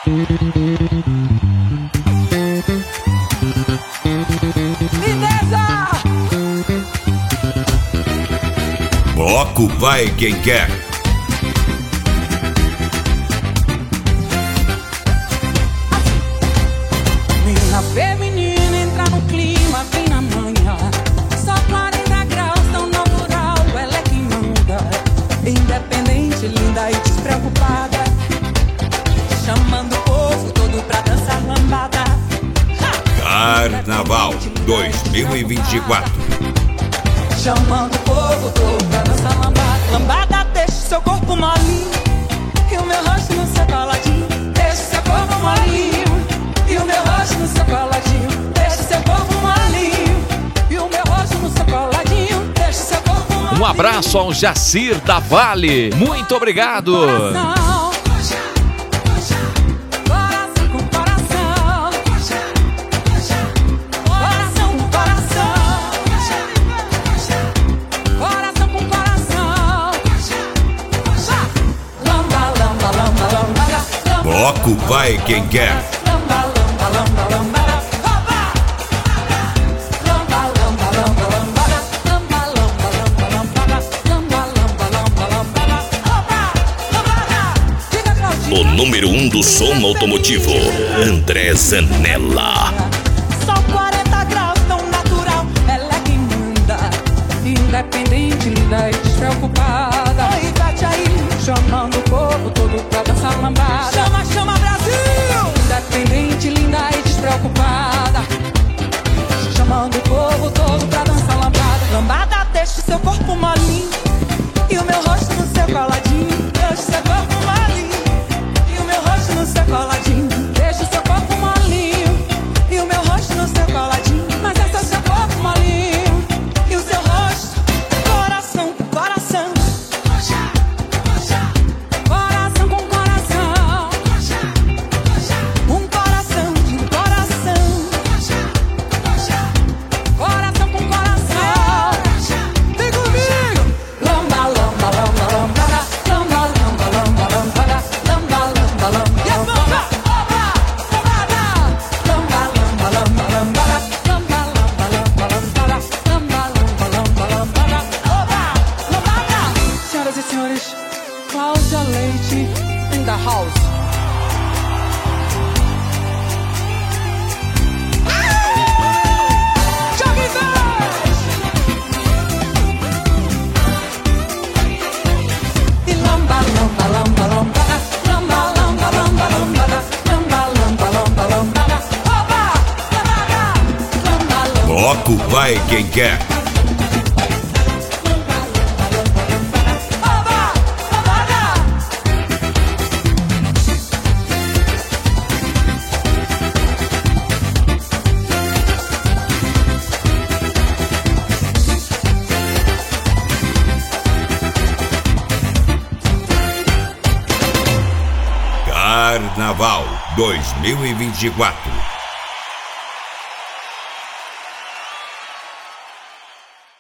Bloco vai quem quer. Menina feminina, entra no clima, vem na manhã. Só 40 graus, tão natural, ela é quem manda. Independente, linda e despreocupada, chamando o povo todo pra dançar lambada. Carnaval 2024. Chamando o povo todo pra dançar lambada. Lambada, deixa seu corpo molinho e o meu rosto no seu coladinho. Deixa seu corpo molinho e o meu rosto no seu coladinho. Deixa seu corpo molinho e o meu rosto no seu coladinho. Deixa seu corpo molinho. Um abraço ao Jacir da Vale. Muito obrigado. Bloco vai quem quer. O número 1 do som automotivo, André Zanella. Só 40 graus, tão natural, ela é quem manda. Independente, linda e despreocupada. Oi, bate aí, chamando o povo todo pra dançar lambada. Chama, chama Brasil! Independente, linda e despreocupada, chamando o povo todo pra dançar lambada. Lambada, deixa o seu corpo molinho e o meu rosto no seu coladinho. Deixa o seu corpo molinho e o meu rosto no seu coladinho. Deixa o seu corpo molinho e o meu rosto no seu coladinho. Mas é só seu corpo molinho e o seu rosto. Coração com coração, coração com coração, um coração de coração, coração com coração. Vem comigo! Lamba, lamba, lamba, lambada, lamba, lamba, lamba, lambada, lamba, lamba, lamba. E a lamba, lamba, lambada, lamba, lamba, lamba, lambada, lamba, lamba, lamba, lambada, lamba, lamba, lamba, lambada, oba, lambada. Senhoras e senhores, Cláudia Leite in the house. Jogue mais! E lamba, lamba, lamba, lambada, lamba, lamba, lamba, lambada, lamba, lamba, lamba, lambada, oba, lambada, lamba, lamba. Bloco vai quem quer. Carnaval 2024.